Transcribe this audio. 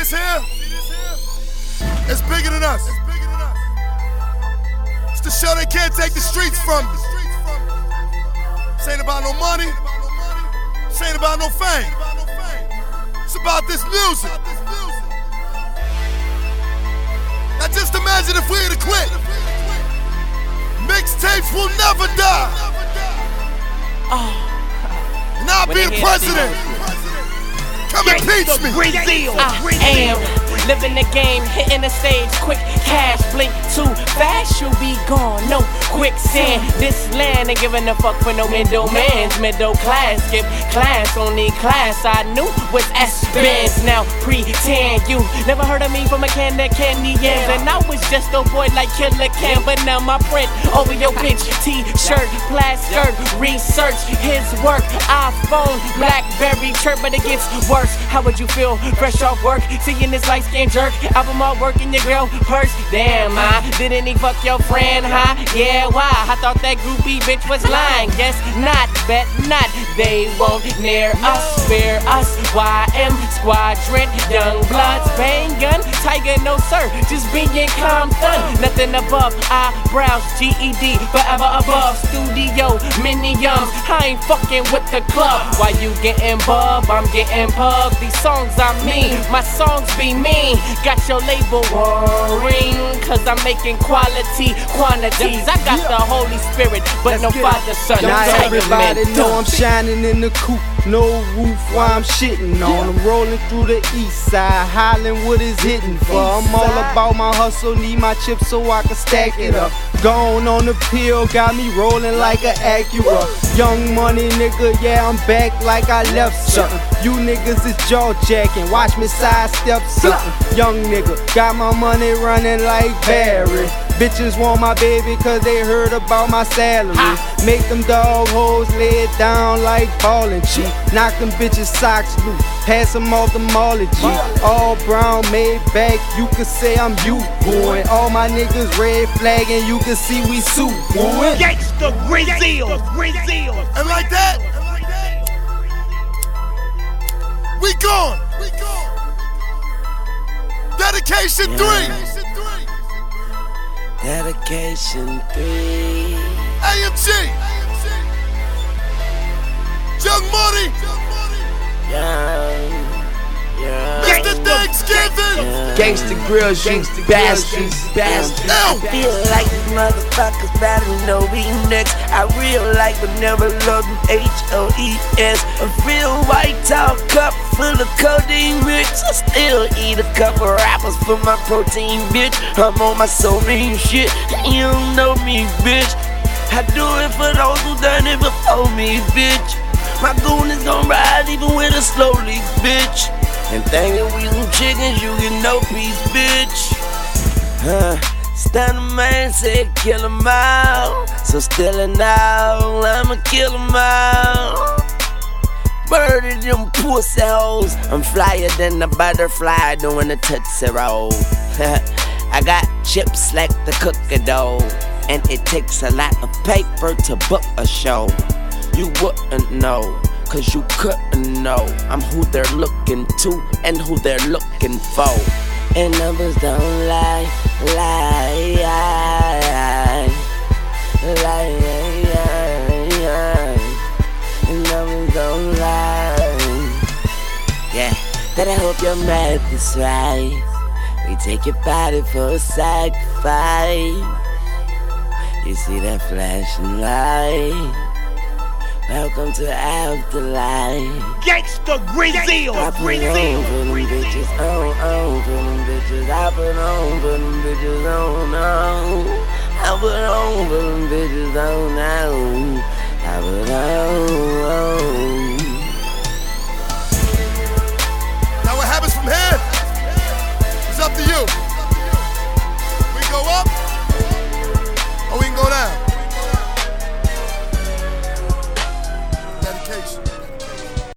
this here? It's bigger than us. It's the show they can't take the streets from you. This ain't about no money. This ain't about no fame. It's about this music. Now just imagine if we had to quit. Mixtapes will never die. And I'll be the president. Come impeach me. I am living the game, hitting the stage, quick cash, blink too fast, you'll be gone. No quicksand, this land ain't giving a fuck for no middlemans. Middle class, skip class, only class I knew was S-Benz. Now pretend you never heard of me from a can of candy yams, and I was just a boy like Killer Cam, but now my print over your bitch t-shirt, plaid skirt, research his work, iPhone, Blackberry chirp, but it gets worse. How would you feel fresh off work, seeing this light skin jerk, album all work in your girl purse? Damn, didn't he fuck your friend, huh? Yeah, why? I thought that groupie bitch was lying. Guess not, bet not. They won't near us, fear us. YM Squadron, Young Bloods, Bang Gun, Tiger, no sir, just being Compton. Nothing above eyebrows, GED, forever above. Studio, miniums, I ain't fucking with the club. Why you getting bub? I'm getting pub. These songs I mean, my songs be mean. Got your label worrying, cause I'm making quality quantities. I got the Holy Spirit, but no Father, Son. Now everybody know I'm shining in the coupe, no roof while I'm shitting on. I'm rolling through the east side, Hollywood is hitting for. I'm all about my hustle, need my chips so I can stack it up. Gone on the pill, got me rolling like an Acura. Young money nigga, yeah, I'm back like I left something. You niggas is jaw jacking, watch me sidestep something. Young nigga, got my money running like Barry. Bitches want my baby cause they heard about my salary. Make them dog hoes lay it down like ballin' cheap. Knock them bitches socks loose, pass them off the Molly G. All brown made back, you could say I'm you boy. All my niggas red flag and you can see we suit boy. Gangsta Grizzle. And like that, we gone. Dedication 3. Dedication 3. AMG. Young Money. Mr. Thanksgiving. Gangsta Grills, you bastards. I feel like these motherfuckers better know we next. I real like but never love them HOES. A real white tall cup full of codeine mix. I still eat a couple rappers for my protein, bitch. I'm on my soul mean shit. You don't know me, bitch. I do it for those who done it before me, bitch. My goon is gon' ride even with a slow leak, bitch. And thinking we some chickens, you get no peace, bitch. Stunner man said kill 'em out, so still now I'ma kill 'em out. Murder them pussy hoes. I'm flyer than a butterfly doing a Tootsie Roll. I got chips like the cookie dough, and it takes a lot of paper to book a show. You wouldn't know, cause you couldn't know. I'm who they're looking to and who they're looking for. And numbers don't lie. And numbers don't lie. Yeah, but I hope your math is right. We take your body for a sacrifice. You see that flashing light? Welcome to afterlife. Gangsta Grizzle. I put on for them bitches, on for them bitches. I put on for them bitches, on. I put on for them bitches, on. I put on.